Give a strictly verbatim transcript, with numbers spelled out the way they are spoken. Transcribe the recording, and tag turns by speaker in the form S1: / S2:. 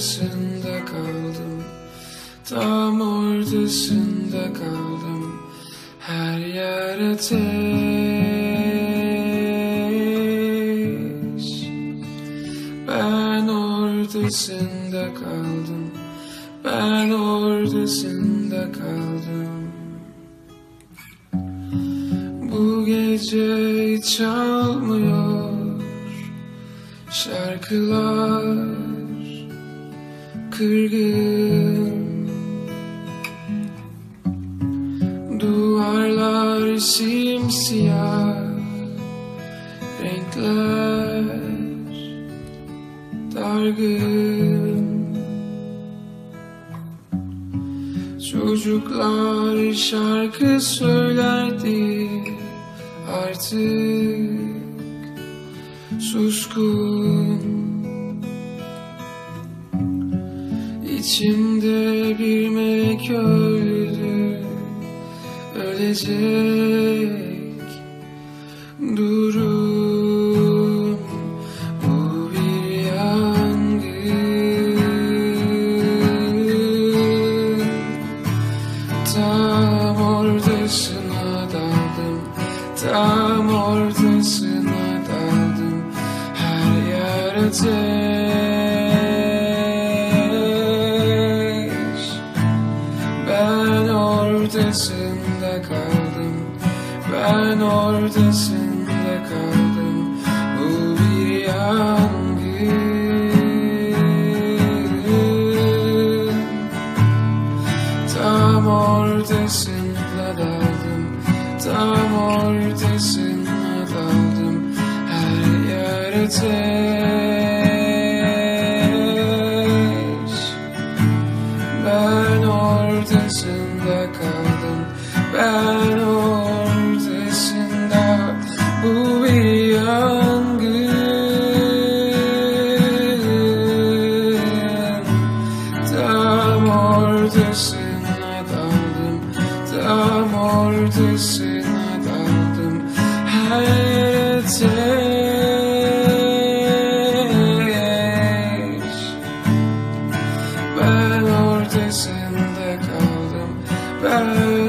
S1: ortasında kaldım, tam ortasında kaldım. Her yer ateş. Ben ortasında kaldım, ben ortasında kaldım. Bu gece çalmıyor şarkılar, kırgın. Duvarlar simsiyah, renkler dargın. Çocuklar şarkı söylerdi, artık suskun. İçimde bir melek öldü, ölecek durum. Bu bir yangın. Tam ortasına daldım, tam ortasına daldım. Her yer ateş. Ben ortasında kaldım, ben ortasında kaldım. Bu bir yangın. Tam ortasında daldım, tam ortasına daldım. Her yer ateş. Ben ortasında kaldım, ben ortasında. Bu bir yangın. Tam ortasına daldım, tam ortasına daldım. Her yer ateş. Ben ortasında kaldım, ben